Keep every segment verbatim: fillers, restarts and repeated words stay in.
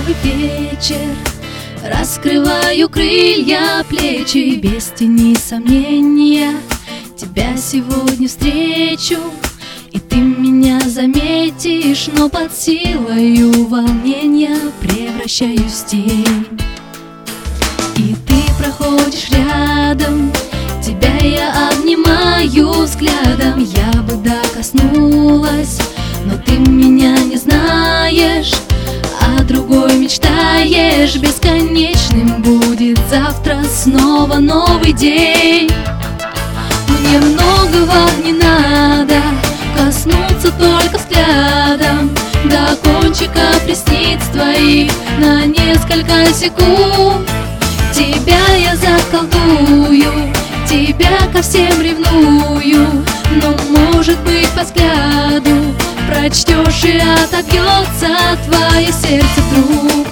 новый вечер, раскрываю крылья, плечи, без тени сомнения. Тебя сегодня встречу, и ты меня заметишь, но под силою волнения превращаюсь в тень. И ты проходишь рядом, тебя я обнимаю взглядом. Я бы докоснулась, но ты меня не знаешь, а другой мечтаешь. Бесконечным будет завтра снова новый день. Мне многого не надо, коснуться только взглядом до кончика ресниц твоих на несколько секунд. Тебя я заколдую, тебя ко всем ревную, но, может быть, по взгляду прочтешь и отобьется твое сердце вдруг.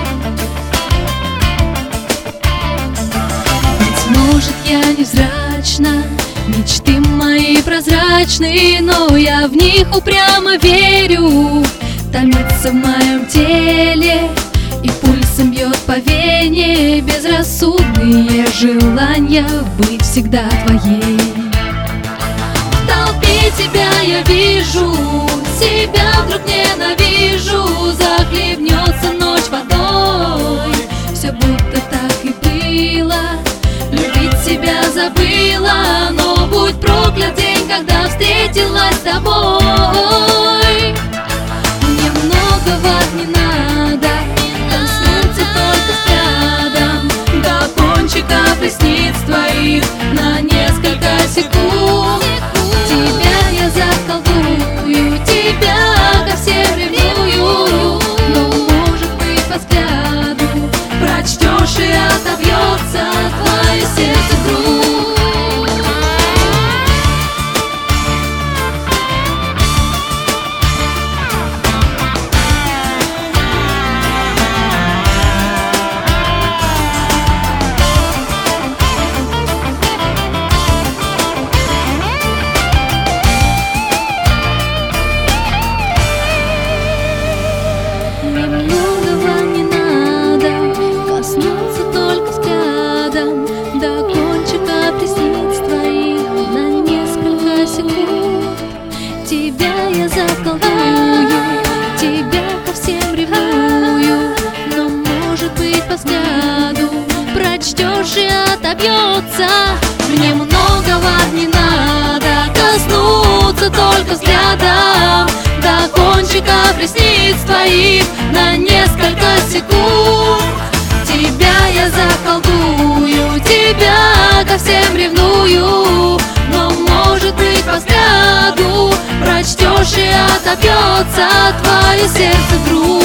Быть может, я невзрачна, мечты мои прозрачные, но я в них упрямо верю. Томится в моем теле и пульсом бьет по вене безрассудные желания быть всегда твоей. В толпе тебя я вижу, себя вдруг ненавижу. Захлебнется ночь водой, все будто так и было. Любить себя забыла, но будь проклят день, когда встретилась с тобой. Мне многого не надо, коснуться только взглядом до кончика ресниц твоих на несколько секунд. Тебя я заколдую, тебя ко всем ревную, но, может быть, по взгляду прочтешь и отобьется твое сердце вдруг. Тебя я заколдую, тебя ко всем ревную, но, может быть, по взгляду прочтешь и отобьется. Мне многого не надо, коснуться только взглядом до кончика ресниц твоих на несколько секунд. Тебя я заколдую, тебя ко всем ревную, но, может быть, по взгляду прочтешь и отобьется твое сердце вдруг.